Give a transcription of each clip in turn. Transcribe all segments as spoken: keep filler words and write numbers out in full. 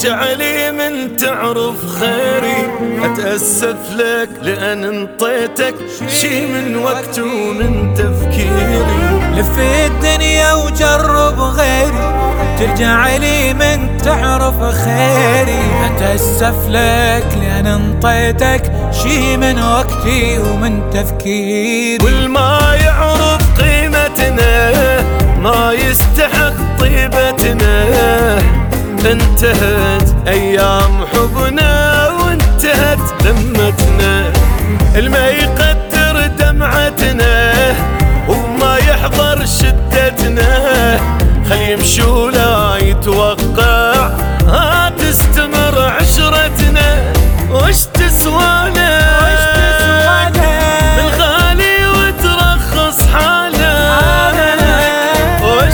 ترجع لي من تعرف خيري. أتأسف لك لأن انطيتك شي من وقت ومن تفكيري. لف الدنيا وجرب غيري، ترجع لي من تعرف خيري. أتأسف لك لأن انطيتك شي من وقتي ومن تفكيري. والما يعرف قيمتنا ما يستحق طيبتنا. انتهت أيام حبنا وانتهت ذمتنا. الما يقدر دمعتنا وما يحضر شدتنا. خلي يمشي ولا يتوقع ها تستمر عشرتنا. وش تسوانا من غالي وترخص حالك. وش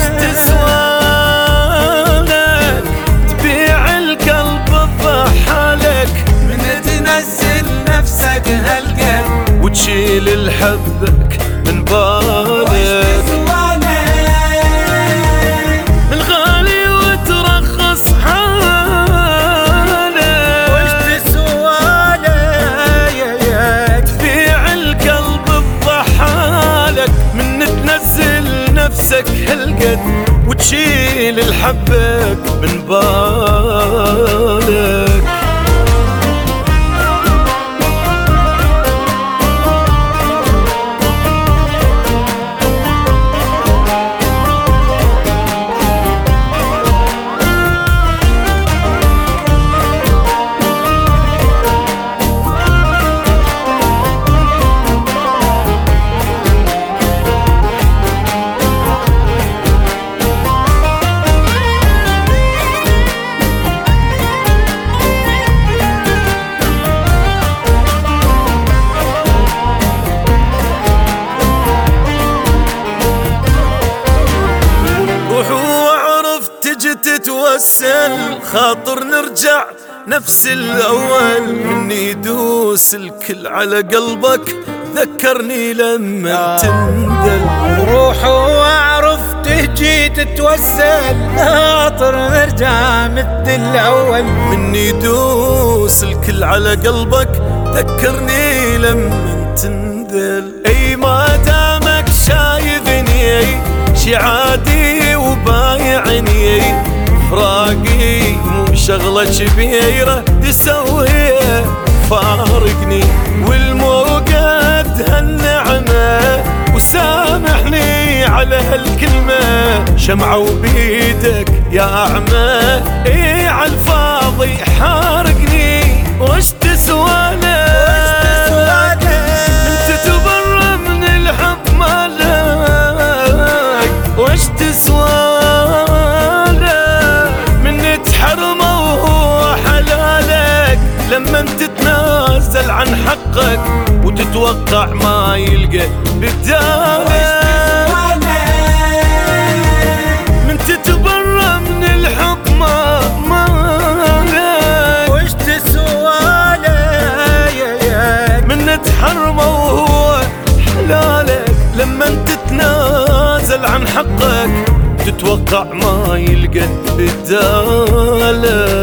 تسوالك تبيع القلب بضحالك. من تنزل نفسك هالقلب وتشيل الحبك من بالك. من غالي وترخص حالك. وش تسوالك تبيع القلب بضحالك. من تنزل نفسك هالقد وتشيل الحبك من بالك. تتوسل خاطر نرجع نفس الأول. مني يدوس الكل على قلبك ذكرني لما تندل. روح واعرف تجي تتوسل خاطر نرجع مثل الأول. مني يدوس الكل على قلبك ذكرني لما تندل. اي ما دامك شايفني شي عادي وبايعني. فراقي مو شغلة كبيرة تسويها فارقني. والموقد هالنعمة وسامحني على هالكلمة. شمعة وبيدك يا أعمى اي عالفاضي حارقني. وش تسوالك انت تبرى من الحب مالك. وش تسوالك من تحرمه وهو حلالك. لما تتنازل عن حقك وتتوقع ما يلقى بدالك. من تتبرى من الحب ما مالك. وش تسوالك من تحرمه وهو حلالك. لما تتنازل عن حقك تتوقع ما يلقى بدالك.